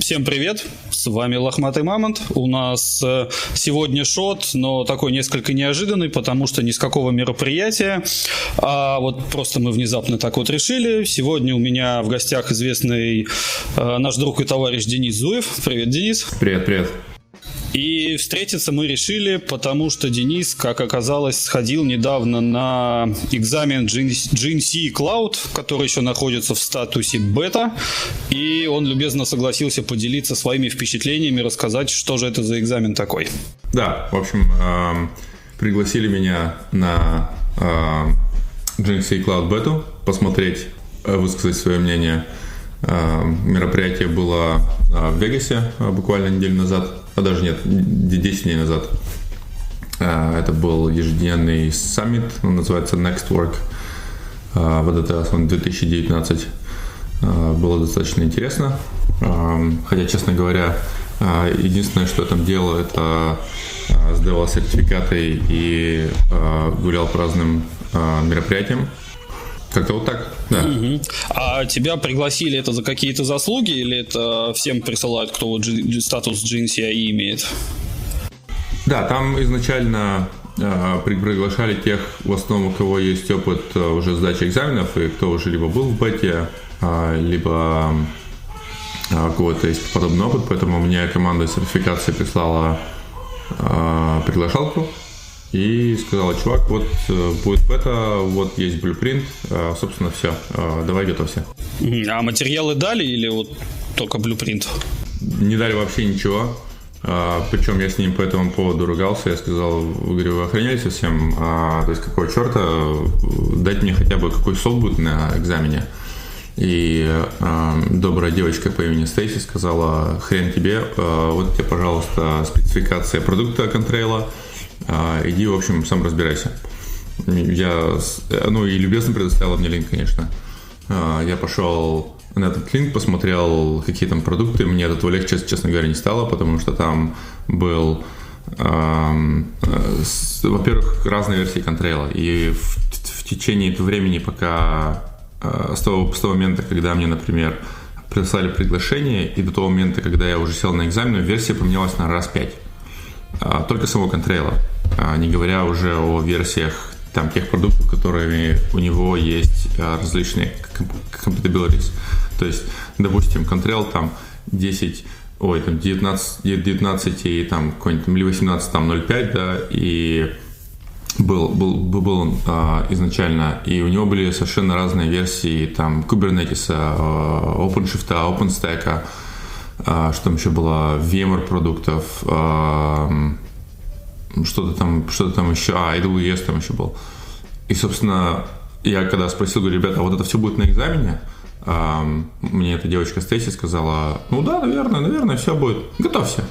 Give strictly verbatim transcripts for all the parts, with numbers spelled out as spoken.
Всем привет, с вами Лохматый Мамонт. У нас сегодня шот, но такой несколько неожиданный, потому что ни с какого мероприятия, а вот просто мы внезапно так вот решили. Сегодня у меня в гостях известный э, наш друг и товарищ Денис Зуев. Привет, Денис. Привет, привет. И встретиться мы решили, потому что Денис, как оказалось, сходил недавно на экзамен джи эн си Cloud, который еще находится в статусе бета, и он любезно согласился поделиться своими впечатлениями, рассказать, что же это за экзамен такой. Да, в общем, э, пригласили меня на э, джи эн си Cloud бету посмотреть, высказать свое мнение. Э, мероприятие было в Вегасе э, буквально неделю назад. А даже нет, десять дней назад. Это был ежедневный саммит, он называется Next Work. В этот раз он две тысячи девятнадцать. Было достаточно интересно. Хотя, честно говоря, единственное, что я там делал, это сдавал сертификаты и гулял по разным мероприятиям. Как-то вот так, да. Угу. А тебя пригласили это за какие-то заслуги или это всем присылают, кто вот G- статус джи эн си ай и имеет? Да, там изначально э, приглашали тех, в основном, у кого есть опыт э, уже сдачи экзаменов, и кто уже либо был в бете, э, либо э, у кого-то есть подобный опыт, поэтому мне команда сертификации прислала э, приглашалку. И сказала: чувак, вот будет бета, вот есть блюпринт, собственно, все, давай готовься. А материалы дали или вот только блюпринт? Не дали вообще ничего, причем я с ним по этому поводу ругался, я сказал, говорю, вы охренели совсем, то есть какого черта, дать мне хотя бы какой софт будет на экзамене. И добрая девочка по имени Стейси сказала: хрен тебе, вот тебе, пожалуйста, спецификация продукта Contrail. Иди, в общем, сам разбирайся. Я, ну и любезно предоставила мне линк, конечно. Я пошел на этот линк, посмотрел, какие там продукты. Мне от этого легче, честно говоря, не стало, потому что там был, эм, с, во-первых, разные версии Contrail. И в, в течение этого времени, пока э, с, того, с того момента, когда мне, например, прислали приглашение, и до того момента, когда я уже сел на экзамен, версия поменялась на раз пять. Только самого Contrail, не говоря уже о версиях там, тех продуктов, которыми у него есть различные compatibilities. То есть, допустим, Contrail там десять, ой, там девятнадцать, девятнадцать и там какой-нибудь там, или восемнадцать, там ноль пять, да, и был, был, был, был а, изначально, и у него были совершенно разные версии там Kubernetes, OpenShift, OpenStack. Uh, что там еще было, ви эм ар продуктов, uh, что-то там, что-то там еще, а, эй дабл ю эс там еще был. И, собственно, я когда спросил, говорю, ребята, а вот это все будет на экзамене? Uh, мне эта девочка Стейси сказала: ну да, наверное, наверное, все будет, готовься.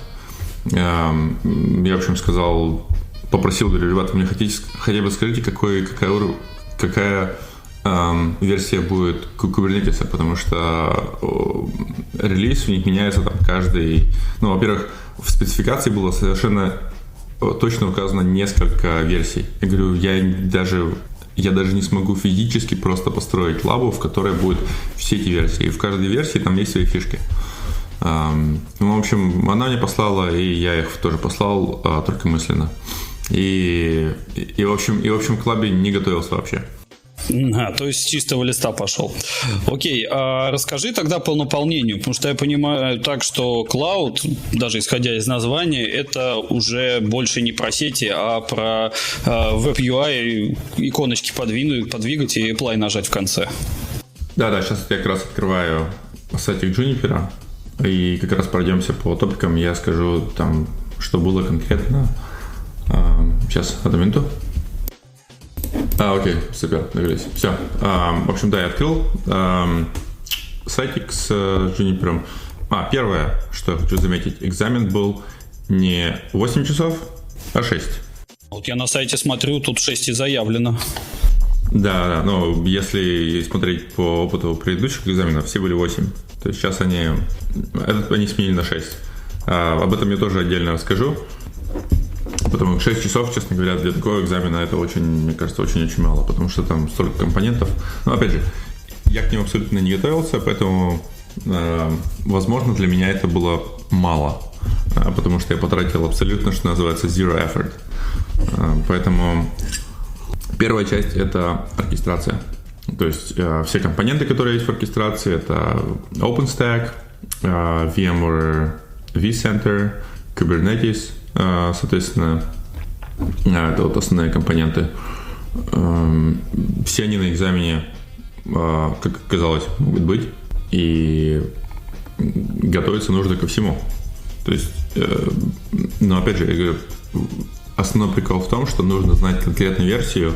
Uh, я, в общем, сказал, попросил, говорю, ребята, мне хотите, хотя бы скажите, какой, какая, какая Um, версия будет Kubernetes, потому что uh, релиз у них меняется там каждый... Ну, во-первых, в спецификации было совершенно точно указано несколько версий. Я говорю, я даже, я даже не смогу физически просто построить лабу, в которой будут все эти версии. И в каждой версии там есть свои фишки. Um, ну, в общем, она мне послала, и я их тоже послал, uh, только мысленно. И, и, и, в общем, и, в общем, к лабе не готовился вообще. А, то есть с чистого листа пошел. Окей, а расскажи тогда по наполнению, потому что я понимаю так, что Cloud, даже исходя из названия, это уже больше не про сети, а про а, веб-ю ай, иконочки подвинуть, подвигать и apply нажать в конце. Да-да, сейчас я как раз открываю сайтик Juniper, и как раз пройдемся по топикам, я скажу там, что было конкретно. Сейчас, одну минуту. А, окей, супер, договорились. Все. А, в общем, да, я открыл а, сайтик с Juniper. А, первое, что я хочу заметить, экзамен был не восемь часов, а шесть. Вот я на сайте смотрю, тут шесть и заявлено. Да, да, но если смотреть по опыту предыдущих экзаменов, все были восемь. То есть сейчас они, этот они сменили на шесть. А, об этом я тоже отдельно расскажу. Потому что шесть часов, честно говоря, для такого экзамена это очень, мне кажется, очень-очень мало, потому что там столько компонентов. Но опять же, я к ним абсолютно не готовился, поэтому Возможно, для меня это было мало, потому что я потратил абсолютно, что называется, zero effort. Поэтому первая часть — это оркестрация. То есть все компоненты, которые есть в оркестрации, это OpenStack, VMware vCenter, Kubernetes, соответственно, это вот основные компоненты. Все они на экзамене, как оказалось, могут быть, и готовиться нужно ко всему. То есть, но опять же, я говорю, основной прикол в том, что нужно знать конкретную версию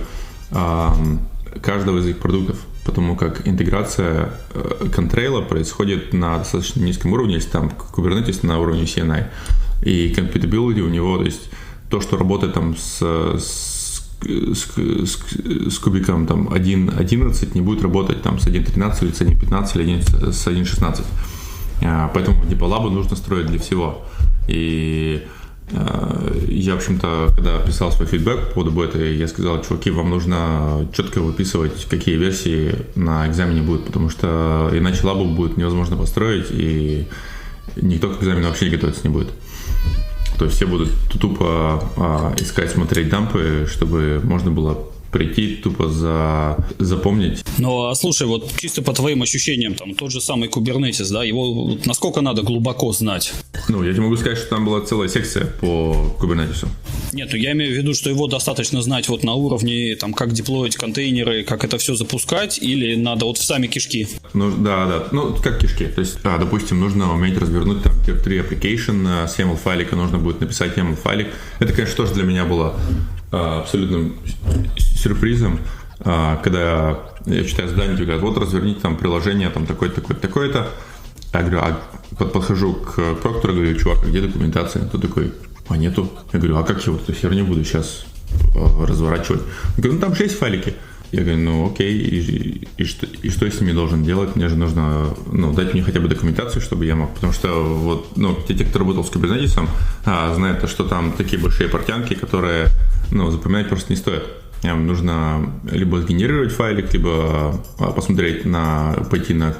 каждого из их продуктов, потому как интеграция контрейла происходит на достаточно низком уровне, если там Kubernetes на уровне си эн ай, и compatibility у него, то есть то, что работает там с, с, с, с, с кубиком там один точка одиннадцать, не будет работать там с один точка тринадцать или с один точка пятнадцать или с один точка шестнадцать. Поэтому DeepLab нужно строить для всего. И я, в общем-то, когда писал свой фидбэк по поводу беты, я сказал: чуваки, вам нужно четко выписывать, какие версии на экзамене будут, потому что иначе лабу будет невозможно построить, и никто к экзамену вообще готовиться не будет. То есть все будут тупо а, искать, смотреть дампы, чтобы можно было прийти, тупо за, запомнить. Ну, а слушай, вот чисто по твоим ощущениям, там тот же самый Kubernetes, да, его насколько надо глубоко знать? Ну, я тебе могу сказать, что там была целая секция по Kubernetes. Нет, ну я имею в виду, что его достаточно знать вот на уровне, там, как деплоить контейнеры, как это все запускать, или надо вот в сами кишки? Ну, да, да, ну, как кишки. То есть, а, допустим, нужно уметь развернуть там тир три application с YAML файлика, нужно будет написать YAML файлик. Это, конечно, тоже для меня было а, абсолютным сюрпризом, а, когда я читаю задание, говорят: вот разверните там приложение, там такое-то, такое-то, такое-то. Я говорю, а подхожу к проктору, говорю: чувак, а где документация? Тот такой: а нету. Я говорю: а как я вот эту херню буду сейчас э, разворачивать? Я говорю: ну там же есть файлики. Я говорю: ну окей, и, и, и, что, и что я с ними должен делать? Мне же нужно, ну, дать мне хотя бы документацию, чтобы я мог. Потому что вот, ну, те, те кто работал с Kubernetes, а, знают, что там такие большие портянки, которые, ну, запоминать просто не стоит. Им нужно либо сгенерировать файлик, либо посмотреть на, пойти на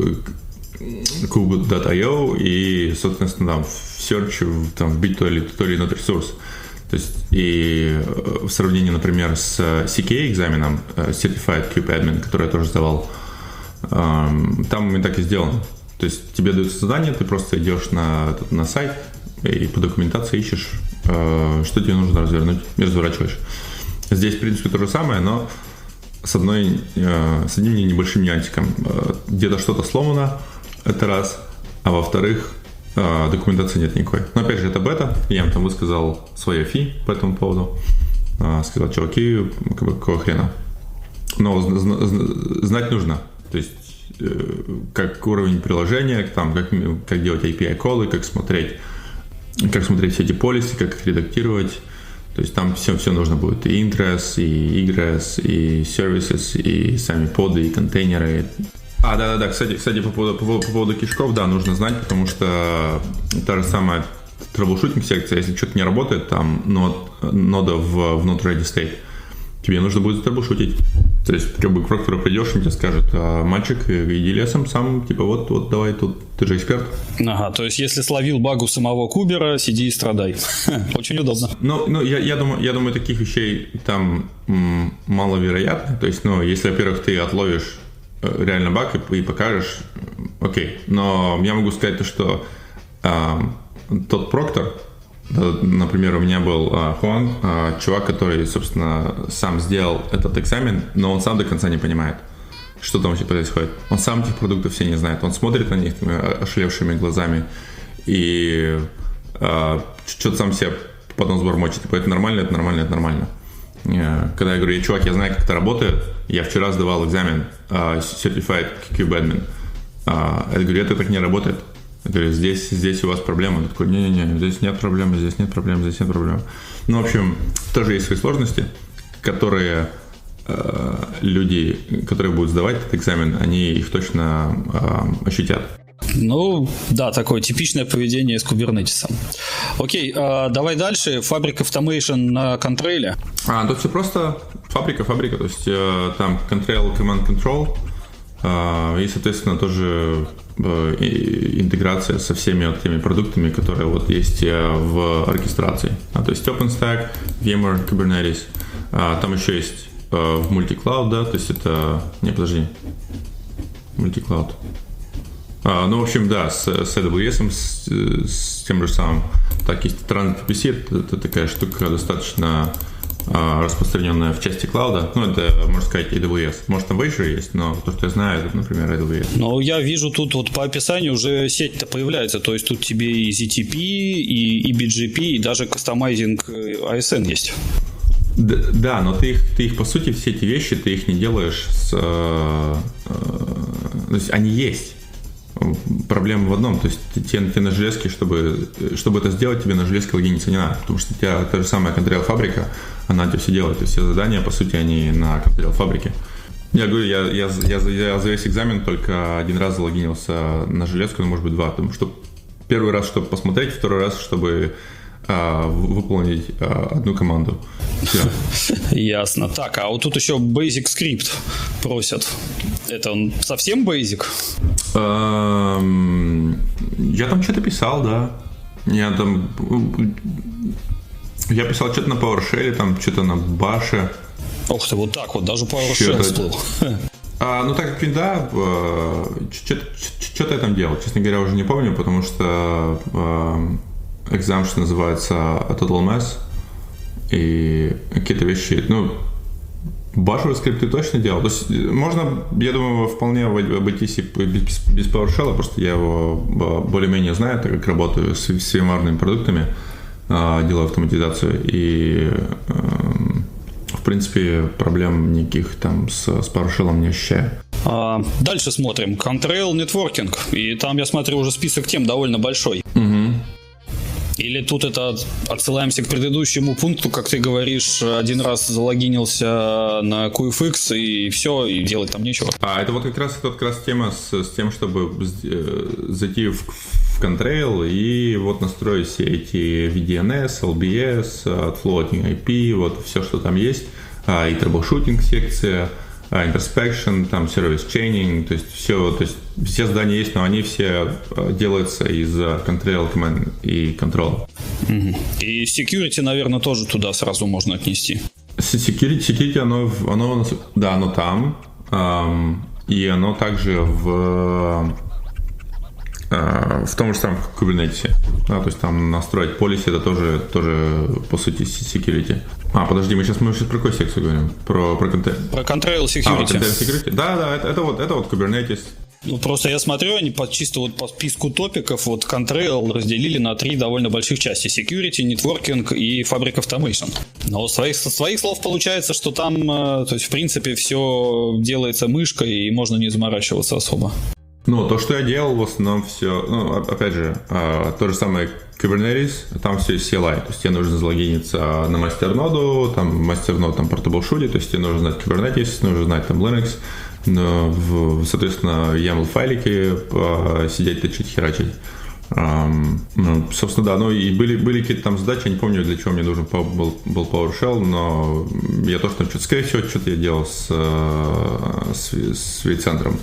kube точка ай о и, соответственно, там в search там, вбить то или, то или иной ресурс. То есть, и в сравнении, например, с си кей ай-экзаменом, Certified Kube Admin, который я тоже сдавал, там именно так и сделано. То есть, тебе дают задание, ты просто идешь на, на сайт и по документации ищешь, что тебе нужно развернуть, и разворачиваешь. Здесь, в принципе, то же самое, но с, одной, с одним небольшим нюансиком. Где-то что-то сломано, это раз, а во-вторых, документации нет никакой. Но опять же, это бета, я им там высказал свое фи по этому поводу. Сказал: чуваки, как бы, какого хрена? Но знать нужно. То есть, как уровень приложения, там, как, как делать эй пи ай-колы, как смотреть, как смотреть все эти полисы, как их редактировать. То есть там все, все нужно будет. И ingress, и egress, и services, и сами поды, и контейнеры. А, да-да-да, кстати, кстати по, поводу, по, по поводу кишков, да, нужно знать, потому что та же самая troubleshooting секция, если что-то не работает, там нод, нода в, в not ready state, тебе нужно будет траблшутить. То есть, как бы к проктору придешь, он тебе скажет: а, мальчик, иди лесом сам, типа, вот, вот, давай тут, ты же эксперт. Ага, то есть, если словил багу самого кубера, сиди и страдай. Очень удобно. Ну, ну я, я, думаю, я думаю, таких вещей там м- маловероятно. То есть, ну, если, во-первых, ты отловишь э, реально баг и, и покажешь, окей. Но я могу сказать то, что э, тот проктор, например, у меня был а, Хуан, а, чувак, который, собственно, сам сделал этот экзамен, но он сам до конца не понимает, что там вообще происходит. Он сам этих продуктов все не знает. Он смотрит на них ошалевшими глазами и а, что-то сам себе под нос бормочет. Типа, это нормально, это нормально, это нормально. Когда я говорю: чувак, я знаю, как это работает, я вчера сдавал экзамен а, Certified Kube Admin. А, я говорю: это так не работает. Я говорю: здесь, здесь у вас проблема. Он такой: не-не-не, здесь нет проблемы, здесь нет проблем, здесь нет проблем. Ну, в общем, тоже есть свои сложности, которые э, люди, которые будут сдавать этот экзамен, они их точно э, ощутят. Ну, да, такое типичное поведение с Kubernetes. Окей, э, давай дальше. Fabric Automation на контрейле. А, тут все просто фабрика, фабрика. То есть э, там Contrail, Command Control. И, соответственно, тоже интеграция со всеми вот теми продуктами, которые вот есть в оркестрации. А, то есть OpenStack, VMware, Kubernetes. А, там еще есть в мультиклауд, да, то есть это... Не, подожди. Мультиклауд. А, ну, в общем, да, с, с эй дабл ю эс, с, с тем же самым. Так, есть Transit ви пи си, это, это такая штука достаточно а, распространенная в части клауда. Ну, это, можно сказать, эй дабл ю эс. Может, там в Azure есть, но то, что я знаю, это, например, эй дабл ю эс. Но я вижу тут вот по описанию уже сеть-то появляется. То есть тут тебе и зет ти пи, и, и би джи пи, и даже кастомайзинг эй эс эн есть. Да, да, но ты их, ты их, по сути, все эти вещи, ты их не делаешь с... Э, э, то есть они есть. Проблема в одном, то есть тебе, тебе на железке, чтобы, чтобы это сделать, тебе на железке логиниться не надо, потому что у тебя та же самая Contrail фабрика, она тебе все делает, то есть все задания, по сути, они на Contrail фабрике. Я говорю, я, я, я, я за весь экзамен только один раз залогинился на железку, ну, может быть, два, потому что первый раз, чтобы посмотреть, второй раз, чтобы а, выполнить а, одну команду. Все. Ясно. Так, а вот тут еще Basic Script просят. Это он совсем Basic? Я там что-то писал, да. Я там... Я писал что-то на PowerShell, там что-то на Bash. Ух ты, вот так вот, даже PowerShell всплыл. А, ну так как, да, что-то я там делал. Честно говоря, уже не помню, потому что экзамен, что называется, Total Mess. И какие-то вещи, ну... Башевые скрипты точно делал. То есть можно, я думаю, вполне обойтись без, без PowerShell, просто я его более-менее знаю, так как работаю с, с VMware продуктами, делаю автоматизацию, и в принципе проблем никаких там с, с PowerShell не ощущаю. А, дальше смотрим. Contrail Networking. И там, я смотрю, уже список тем довольно большой. Угу. Или тут это отсылаемся к предыдущему пункту, как ты говоришь, один раз залогинился на кью эф икс и все, и делать там нечего. А это вот как раз, это как раз тема с, с тем, чтобы зайти в, в Contrail и вот настроить все эти ви ди эн эс, эл би эс, Floating ай пи, вот все, что там есть, и troubleshooting секция, Introspection, там service chaining, то есть все, то есть все задания есть, но они все делаются из Contrail Command и Control. Угу. И security, наверное, тоже туда сразу можно отнести. Security, security оно, оно, да, оно там, эм, и оно также в э, в том же самом Kubernetes. Да, то есть там настроить policy, это тоже, тоже по сути security. А, подожди, мы сейчас, мы сейчас про какую секцию говорим? Про, про, контейнер. Про Contrail Security. А, Contrail Security. Да, да, это, это, вот, это вот Kubernetes. Ну, просто я смотрю, они по, чисто вот по списку топиков вот Contrail разделили на три довольно больших части. Security, Networking и Fabric Automation. Но с своих, со своих слов получается, что там, то есть, в принципе, все делается мышкой и можно не заморачиваться особо. Ну, то, что я делал, в основном все, ну, опять же, то же самое Kubernetes, там все есть си эл ай, то есть тебе нужно залогиниться на мастерноду, там мастернод, там портабл-шуди, то есть тебе нужно знать Kubernetes, нужно знать там Linux, в, соответственно, ямл файлики сидеть, точить, херачить. Um, ну, собственно, да, ну и были, были какие-то там задачи, я не помню, для чего мне нужен был, был PowerShell, но я тоже там что-то, скорее всего, что-то я делал с, с, с вейт-центром.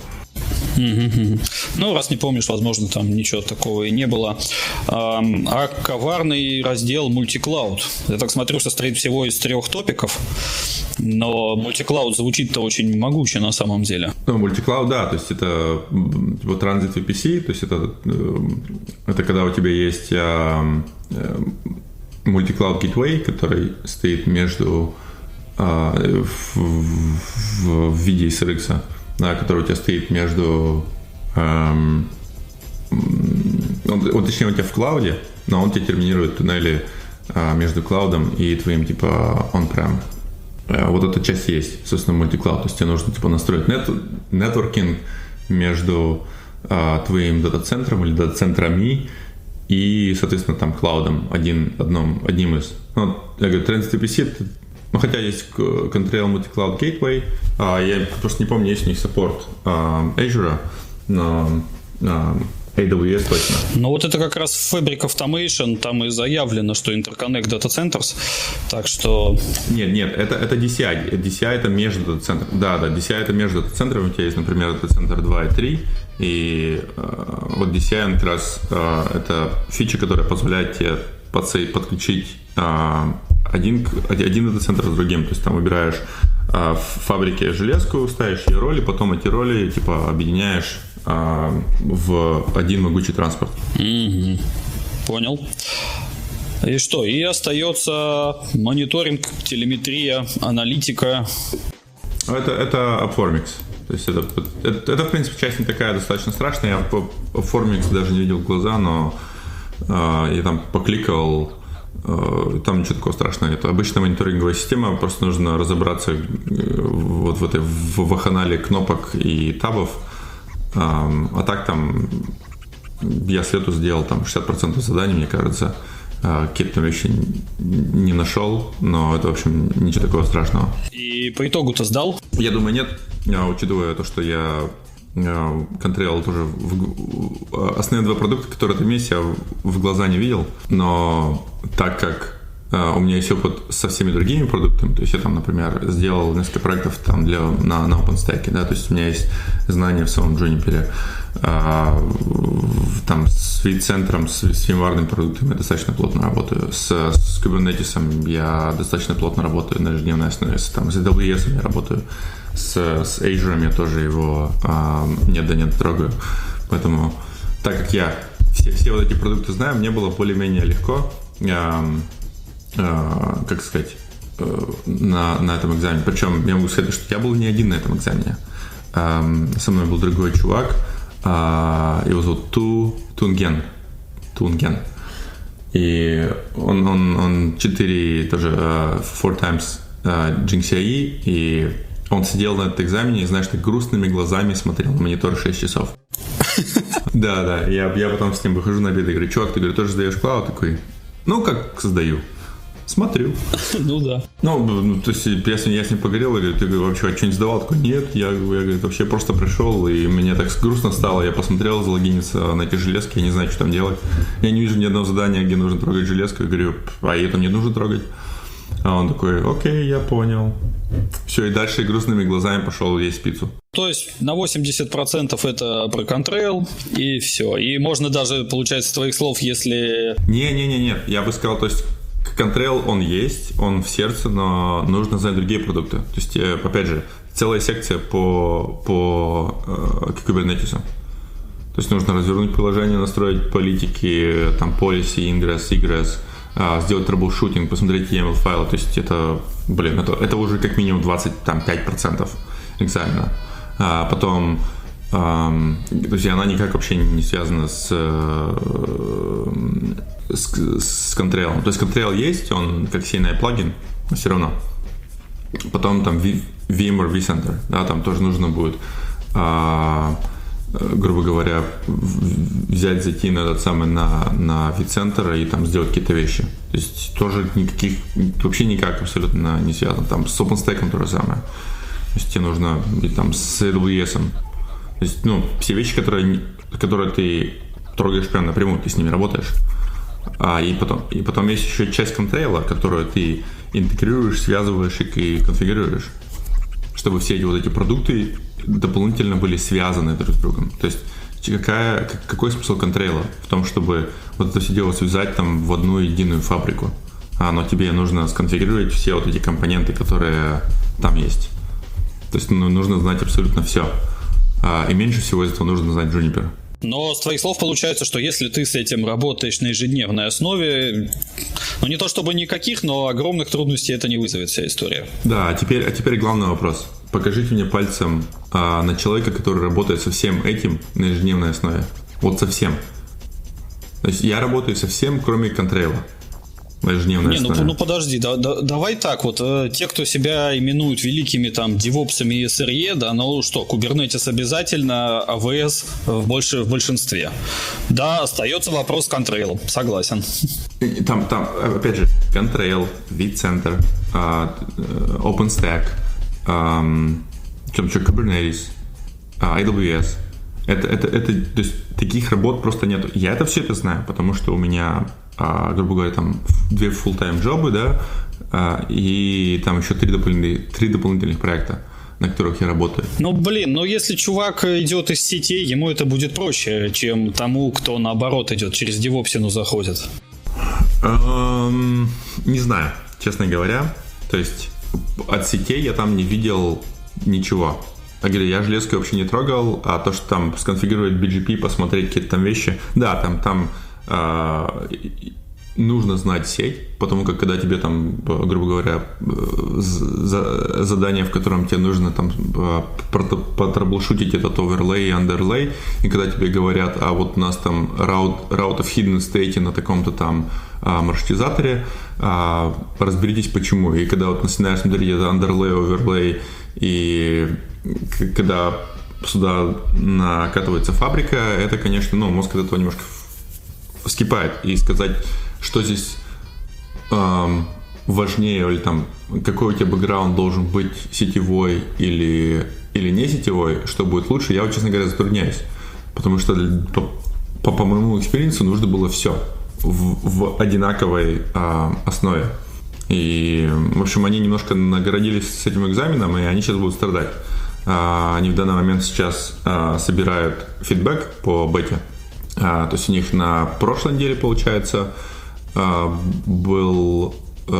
Ну, раз не помнишь, возможно, там ничего такого и не было. А, а коварный раздел мультиклауд. Я так смотрю, состоит всего из трех топиков, но мультиклауд звучит-то очень могуще на самом деле. Ну, мультиклауд, да, то есть это вот Transit ви пи си, то есть это, это когда у тебя есть мультиклауд Gateway, который стоит между а, в, в, в виде эс эр икс, да, который у тебя стоит между эм, он, он, точнее, у тебя в клауде, но он тебе терминирует туннели э, между клаудом и твоим типа on-prem. Э, вот эта часть есть, собственно, мультиклауд. То есть тебе нужно типа настроить нет, нетворкинг между э, твоим дата-центром или дата-центрами и, соответственно, там клаудом один, одном, одним из. Ну, я говорю, Transit ви пи си это. Ну, хотя есть Contrail Multi-Cloud Gateway, а, я просто не помню, есть у них саппорт а, Azure, но а, эй дабл ю эс точно. Ну вот это как раз Fabric Automation, там и заявлено, что Interconnect Data Centers, так что... Нет, нет, это, это ди си ай. ди си ай это между дата-центрами. Да, да, ди си ай это между дата-центрами. У тебя есть, например, дата-центр два и три, и э, вот ди си ай, он как раз э, это фича, которая позволяет тебе подключить э, один, один дата-центр с другим. То есть там выбираешь э, в фабрике железку, ставишь ей роли, потом эти роли типа объединяешь э, в один могучий транспорт. Mm-hmm. Понял. И что? И остается мониторинг, телеметрия, аналитика. Это, это AppFormix. То есть это, это, это, в принципе, часть не такая достаточно страшная. Я AppFormix даже не видел в глаза, но э, я там покликал, э, там ничего такого страшного нет. Обычная мониторинговая система, просто нужно разобраться вот в этой в ваханале кнопок и табов. Э, а так там я свету сделал там шестьдесят процентов заданий, мне кажется. Какие-то там вещи не нашел, но это, в общем, ничего такого страшного. И по итогу-то сдал? Я думаю, нет, учитывая то, что я контролил тоже в... основные два продукта, которые ты вместе я в глаза не видел, но так как у меня есть опыт со всеми другими продуктами, то есть я там, например, сделал несколько проектов там для, на, на OpenStack, да, то есть у меня есть знания в самом Juniper, а, там с вид-центром, с, с VMware продуктами я достаточно плотно работаю, с, с Kubernetes я достаточно плотно работаю на ежедневной основе, с, там, с эй дабл ю эс я работаю, с, с Azure я тоже его а, нет да нет трогаю, поэтому так как я все, все вот эти продукты знаю, мне было более-менее легко а, Uh, как сказать, uh, на, на этом экзамене. Причем я могу сказать, что я был не один на этом экзамене. Um, со мной был другой чувак, uh, его зовут Ту, Тунген. Тунген. И он, он, он четыре тоже uh, four times uh, джи си ай и, и он сидел на этом экзамене и, знаешь, так грустными глазами смотрел на монитор шесть часов. Да, да. Я, я потом с ним выхожу на обед и говорю: чувак, ты, говорю, тоже сдаешь клауд? Такой: ну, как сдаю. Смотрю. Ну да. Ну, то есть я с ним, я с ним поговорил, и говорю: ты вообще что-нибудь сдавал? Такой: нет, я, я говорю, вообще просто пришел, и мне так грустно стало, я посмотрел, залогиниться на эти железки, я не знаю, что там делать. Я не вижу ни одного задания, где нужно трогать железку, я говорю: а это мне нужно трогать? А он такой: окей, я понял. Все, и дальше грустными глазами пошел есть пиццу. То есть на восемьдесят процентов это про контрейл, и все. И можно даже, получается, с твоих слов, если... Не-не-не, я бы сказал, то есть контрейл, он есть, он в сердце, но нужно знать другие продукты. То есть, опять же, целая секция по, по э, Kubernetes. То есть нужно развернуть приложение, настроить политики, там, policy, ingress, egress, э, сделать трэблшутинг, посмотреть и эм эл-файлы. То есть это, блин, это, это уже как минимум двадцать пять процентов экзамена. А потом, э, то есть она никак вообще не связана с... Э, С, с контрейлом. То есть контрейл есть, он как си эн ай-плагин, но все равно. Потом там VMware vCenter, да, там тоже нужно будет, а, грубо говоря, взять, зайти на этот самый, на, на vCenter и там сделать какие-то вещи. То есть тоже никаких, вообще никак абсолютно не связано. Там с OpenStack то же самое. То есть тебе нужно там с эй дабл ю эс. То есть, ну, все вещи, которые, которые ты трогаешь прямо напрямую, ты с ними работаешь. А, и, потом, и потом есть еще часть контрейла, которую ты интегрируешь, связываешь и конфигурируешь, чтобы все эти вот эти продукты дополнительно были связаны друг с другом. То есть какая, какой смысл контрейла? В том, чтобы вот это все дело связать там в одну единую фабрику. А, но тебе нужно сконфигурировать все вот эти компоненты, которые там есть. То есть ну, нужно знать абсолютно все. А, и меньше всего из этого нужно знать Juniper. Но с твоих слов получается, что если ты с этим работаешь на ежедневной основе, ну не то чтобы никаких, но огромных трудностей это не вызовет вся история. Да, а теперь, а теперь главный вопрос. Покажите мне пальцем а, на человека, который работает со всем этим на ежедневной основе. Вот со всем. То есть я работаю со всем, кроме контрейла. На ежедневной Не, ну, основе. ну подожди, да, да, давай так вот, э, те, кто себя именуют великими там девопсами и эс эр и, да, ну что, Kubernetes обязательно, эй ви эс в, больше, в большинстве. Да, остается вопрос с контрейлом, согласен. Там, там, опять же, контрейл, vCenter, uh, OpenStack, um, что, Kubernetes, uh, эй дабл ю эс. Это, это, это, то есть таких работ просто нет. Я это все это знаю, потому что у меня, а, грубо говоря, там две full-time джобы, да, а, и там еще три дополнительных, три дополнительных проекта, на которых я работаю. Ну, блин, ну если чувак идет из сетей, ему это будет проще, чем тому, кто наоборот идет, через девопсину заходит. Эм, не знаю, честно говоря. То есть от сетей я там не видел ничего. Я говорю, я железку вообще не трогал, а то, что там сконфигурировать би джи пи, посмотреть какие-то там вещи, да, там, там э, нужно знать сеть, потому как когда тебе там, грубо говоря, за, задание, в котором тебе нужно там потраблшутить этот оверлей и андерлей, и когда тебе говорят, а вот у нас там route, route of hidden state на таком-то там а, маршрутизаторе, а, разберитесь почему. И когда вот начинаешь смотреть это андерлей, оверлей, и когда сюда накатывается фабрика, это, конечно, ну, мозг от этого немножко вскипает. И сказать, что здесь эм, важнее, или там, какой у тебя бэкграунд должен быть, сетевой или, или не сетевой, что будет лучше, я, честно говоря, затрудняюсь. Потому что по, по, по моему экспириенсу нужно было все в, в одинаковой э, основе. И, в общем, они немножко нагородились с этим экзаменом, и они сейчас будут страдать. Они в данный момент сейчас собирают фидбэк по бете. То есть у них на прошлой неделе, получается, был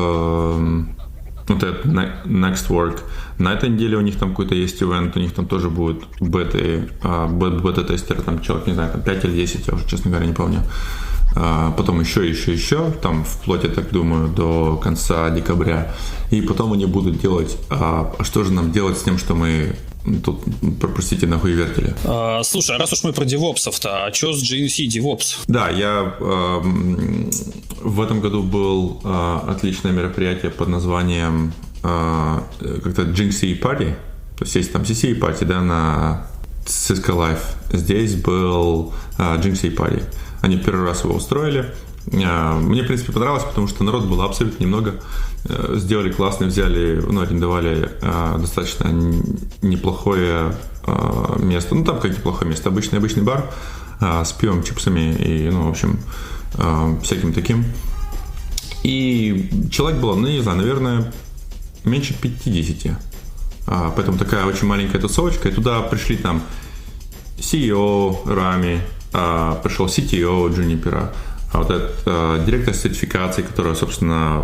вот этот Next Work. На этой неделе у них там какой-то есть ивент, у них там тоже будут беты, бета-тестеры, там человек, не знаю, там пять или десять, я уже, честно говоря, не помню. Потом еще, еще, еще, там вплоть, я так думаю, до конца декабря. И потом они будут делать, а что же нам делать с тем, что мы тут, простите, нахуй вертели. А, слушай, а раз уж мы про девопсов-то, а что с джи эн си DevOps? Да, я э, в этом году был э, отличное мероприятие под названием э, как-то джи эн си Party. То есть есть там си си Party, да, на Cisco Live. Здесь был э, джи эн си Party. Они первый раз его устроили. Мне, в принципе, понравилось, потому что народ было абсолютно немного. Сделали классно, взяли, ну, арендовали достаточно неплохое место. Ну, там как неплохое место. Обычный, обычный бар с пивом, чипсами и, ну, в общем, всяким таким. И человек было, ну, не знаю, наверное, меньше пятьдесят. Поэтому такая очень маленькая тусовочка. И туда пришли там си и о Рами, Uh, пришел си ти о Juniper, а вот этот uh, директор сертификации, который, собственно,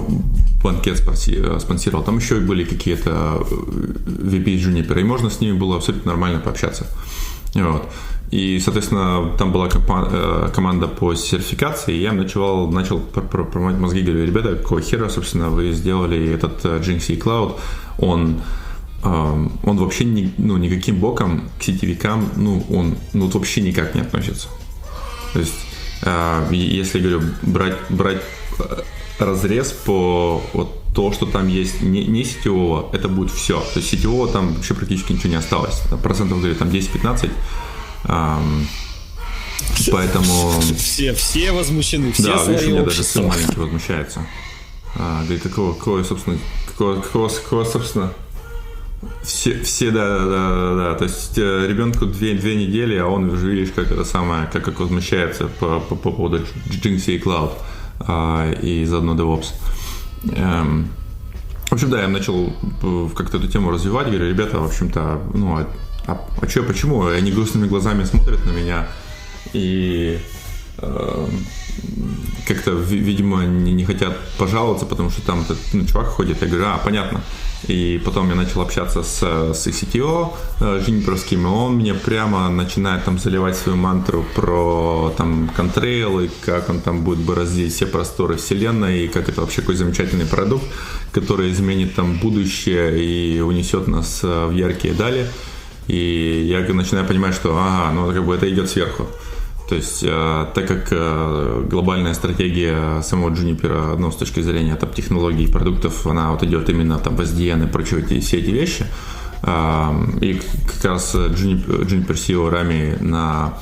банкет спонсировал. Там еще и были какие-то ви пи Juniper, и можно с ними было абсолютно нормально пообщаться. Вот. И, соответственно, там была компа- команда по сертификации, и я начал, начал промывать мозги, говорю, ребята, какого хера, собственно, вы сделали этот джи эн си Cloud, он он вообще ни, ну, никаким боком к сетевикам, ну, он ну, вообще никак не относится. То есть, э, если, говорю, брать, брать разрез по вот то, что там есть не, не сетевого, это будет все. То есть сетевого там вообще практически ничего не осталось. Процентов, говорю, там десять-пятнадцать. Эм, поэтому... Все, все возмущены, все да, свои видишь, у меня общества. даже сын маленький возмущается. А, говорит, какого, какого, собственно, какого, какого, какого, собственно... Все, все, да, да, да, да. То есть ребенку две, две недели, а он уже видишь, как это самое, как, как возмущается по, по, по поводу джи эн си Cloud а, и заодно DevOps. Эм, в общем, да, я начал как-то эту тему развивать. Говорю, ребята, в общем-то, ну, а, а, а что, почему? Они грустными глазами смотрят на меня и э, как-то, видимо, не, не хотят пожаловаться, потому что там этот, ну, чувак ходит. Я говорю, а, понятно. И потом я начал общаться с, с си ти о Juniper'ским, и он мне прямо начинает там заливать свою мантру про там контрейлы, как он там будет бороздить все просторы вселенной, и как это вообще какой замечательный продукт, который изменит там будущее и унесет нас в яркие дали. И я начинаю понимать, что ага, ну как бы это идет сверху. То есть, э, так как э, глобальная стратегия самого Juniper, ну, с точки зрения там, технологий и продуктов, она вот идет именно там в эс ди эн и прочие эти, все эти вещи. Э, и как раз Juniper, Juniper си и о Рами на,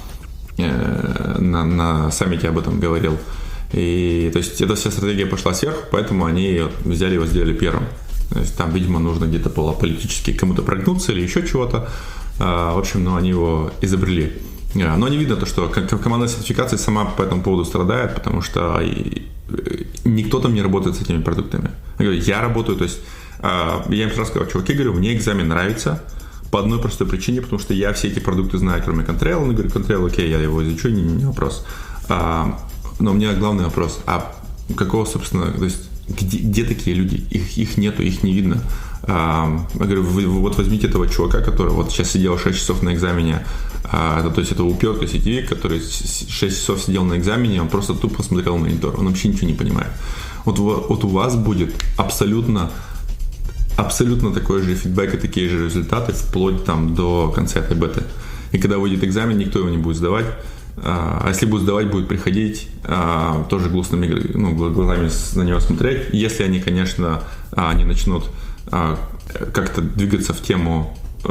э, на, на саммите об этом говорил. И, то есть, эта вся стратегия пошла сверху, поэтому они взяли его, сделали первым. То есть, там, видимо, нужно где-то было политически кому-то прогнуться или еще чего-то. В общем, ну, они его изобрели. Но не видно то, что команда сертификации сама по этому поводу страдает, потому что никто там не работает с этими продуктами. Я говорю, я работаю, то есть я им сразу сказал, чуваки, говорю, мне экзамен нравится по одной простой причине, потому что я все эти продукты знаю, кроме Contrail. Он говорит, Contrail, окей, я его изучу, не, не вопрос. Но у меня главный вопрос, а какого, собственно, то есть где, где такие люди? Их, их нету, их не видно. Я говорю, вы, вот возьмите этого чувака, который вот сейчас сидел шесть часов на экзамене, а, то есть этого упертого сетевик, который шесть часов сидел на экзамене, он просто тупо смотрел монитор, он вообще ничего не понимает. Вот, вот у вас будет абсолютно, абсолютно такой же фидбэк и такие же результаты вплоть там до конца этой беты. И когда выйдет экзамен, никто его не будет сдавать. А если будет сдавать, будет приходить, а, тоже грустными ну, глазами на него смотреть. Если они, конечно, а, не начнут а, как-то двигаться в тему э,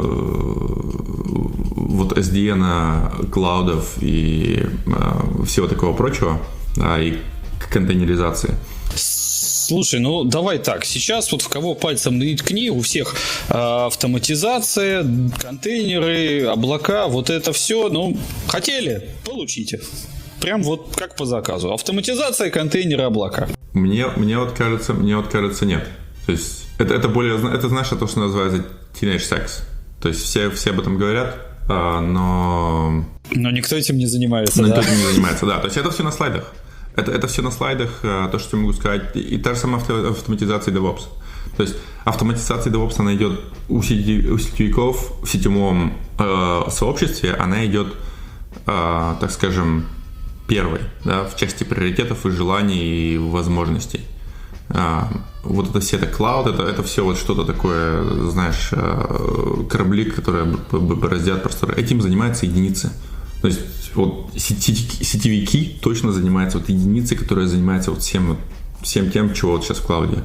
вот эс ди эн, клаудов и а, всего такого прочего, а, и контейнеризации. Слушай, ну давай так, сейчас вот в кого пальцем не ткни, у всех э, автоматизация, контейнеры, облака, вот это все, ну, хотели, получите. Прям вот как по заказу. Автоматизация, контейнеры, облака. Мне, мне вот кажется, мне вот кажется, нет. То есть это, это более, это знаешь, то, что называется teenage sex. То есть все, все об этом говорят, а, но... Но никто этим не занимается, но да? Никто этим не занимается, да. То есть это все на слайдах. Это, это все на слайдах, то, что я могу сказать. И та же самая автоматизация DevOps. То есть автоматизация DevOps, она идет у, сети, у сетевиков в сетевом э, сообществе, она идет, э, так скажем, первой, да, в части приоритетов и желаний и возможностей. Э, вот это все, это клауд, это, это все вот что-то такое, знаешь, э, корабли, которые бороздят просторы. Этим занимаются единицы. То есть вот сетевики точно занимаются вот единицы, которые занимаются вот всем, всем тем, чего вот сейчас в клауде.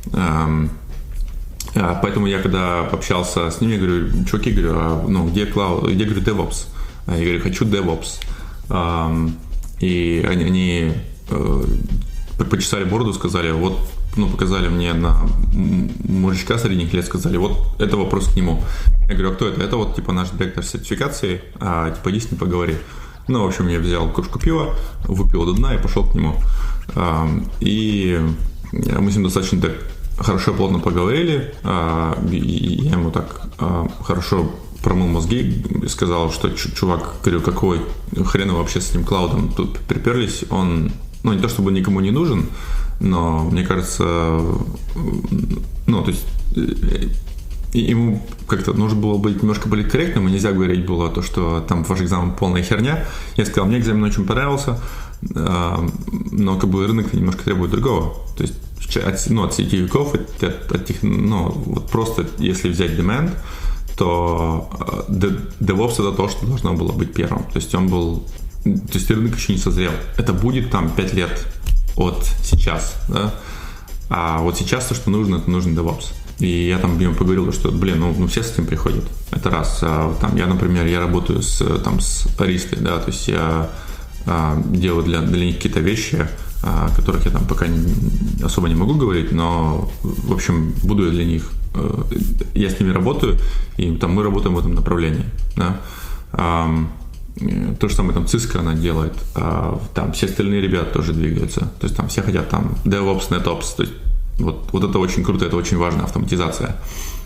Поэтому я когда общался с ними, я говорю, чуваки, говорю, а, ну, где клауд, где, говорю, DevOps? Я говорю, хочу DevOps. И они, они почесали бороду, сказали, вот, ну, показали мне на мужичка средних лет, сказали, вот, это вопрос к нему. Я говорю, а кто это? Это вот, типа, наш директор сертификации, а, типа, иди с ним поговори. Ну, в общем, я взял кружку пива, выпил до дна и пошел к нему. А, и мы с ним достаточно так хорошо, плотно поговорили. А, и я ему так а, хорошо промыл мозги и сказал, что, чувак, говорю, какой хрена вообще с этим клаудом тут приперлись? Он, ну, не то чтобы никому не нужен, но, мне кажется, ну, то есть ему как-то нужно было быть немножко политкорректным, и нельзя говорить было то, что там ваш экзамен полная херня. Я сказал, мне экзамен очень понравился, но как бы рынок немножко требует другого. То есть от, ну, от сетевиков, от, от, от тех, ну, вот просто если взять demand, то DevOps это то, что должно было быть первым. То есть он был, то есть рынок еще не созрел. Это будет там пять лет от сейчас, да? А вот сейчас то, что нужно, это нужен DevOps. И я там ему поговорил, что, блин, ну, ну все с этим приходят. Это раз. А, там, я, например, я работаю с, там, с аристой, да, то есть я а, делаю для, для них какие-то вещи, о которых я там пока не, особо не могу говорить, но, в общем, буду я для них, э, я с ними работаю, и там мы работаем в этом направлении, да. А, то же самое там Cisco она делает, а, там все остальные ребята тоже двигаются, то есть там все хотят там DevOps, NetOps, то есть Вот, вот это очень круто, это очень важная автоматизация.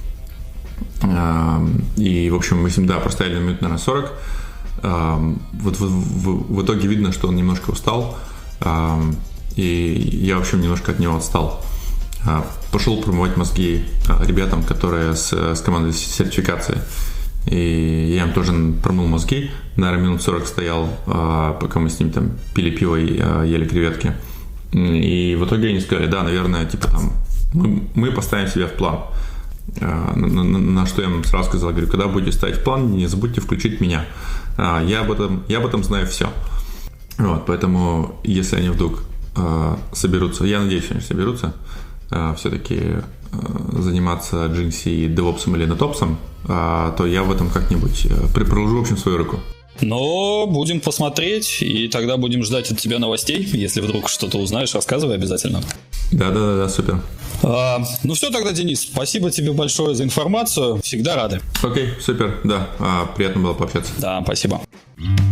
И, в общем, мы с ним, да, простояли минут, наверное, сорок. Вот в, в, в итоге видно, что он немножко устал. И я, в общем, немножко от него отстал. Пошел промывать мозги ребятам, которые с, с командой сертификации. И я им тоже промыл мозги. Наверное, минут сорок стоял, пока мы с ним там пили пиво и ели креветки. И в итоге они сказали, да, наверное, типа там, мы, мы поставим себя в план. На, на, на что я им сразу сказал, говорю, когда будете ставить в план, не забудьте включить меня. Я об этом, я об этом знаю все. Вот, поэтому, если они вдруг соберутся, я надеюсь, они соберутся, все-таки заниматься Jinx и DevOps или NetOps, то я в этом как-нибудь приложу, в общем, свою руку. Но будем посмотреть, и тогда будем ждать от тебя новостей. Если вдруг что-то узнаешь, рассказывай обязательно. Да-да-да, супер. А, ну все тогда, Денис, спасибо тебе большое за информацию. Всегда рады. Окей, супер, да, а, приятно было пообщаться. Да, спасибо.